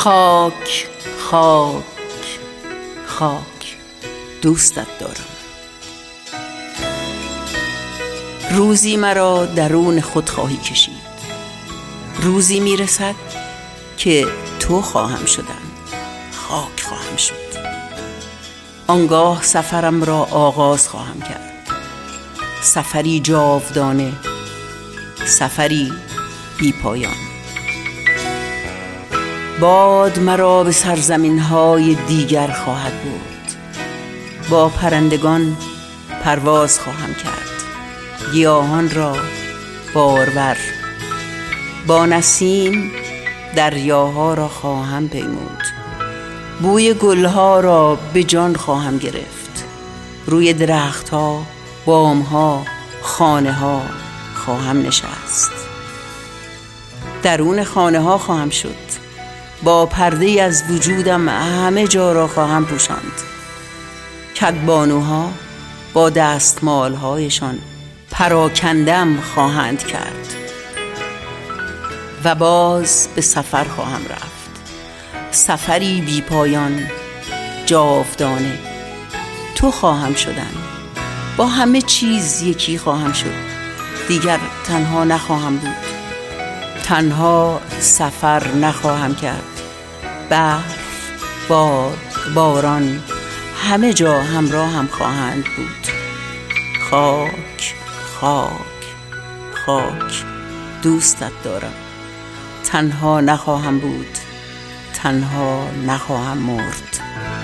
خاک خاک خاک دوستت دارم. روزی مرا درون خود خواهی کشید، روزی میرسد که تو خواهم شدن، خاک خواهم شد. آنگاه سفرم را آغاز خواهم کرد، سفری جاودانه، سفری بی پایان. باد مرا به سرزمین‌های دیگر خواهد برد، با پرندگان پرواز خواهم کرد، گیاهان را بارور، با نسیم دریاها را خواهم پیمود، بوی گلها را به جان خواهم گرفت، روی درختها، بامها، خانه‌ها خواهم نشست، درون خانه‌ها خواهم شد، با پرده‌ای از وجودم همه جا را خواهم پوشاند. کدبانوها با دستمال‌هایشان پراکندم خواهند کرد و باز به سفر خواهم رفت، سفری بی پایان، جاودانه. تو خواهم شدن، با همه چیز یکی خواهم شد، دیگر تنها نخواهم بود، تنها سفر نخواهم کرد. برف، باد، باران همه جا همراهم خواهند بود. خاک خاک خاک دوستت دارم. تنها نخواهم بود، تنها نخواهم مرد.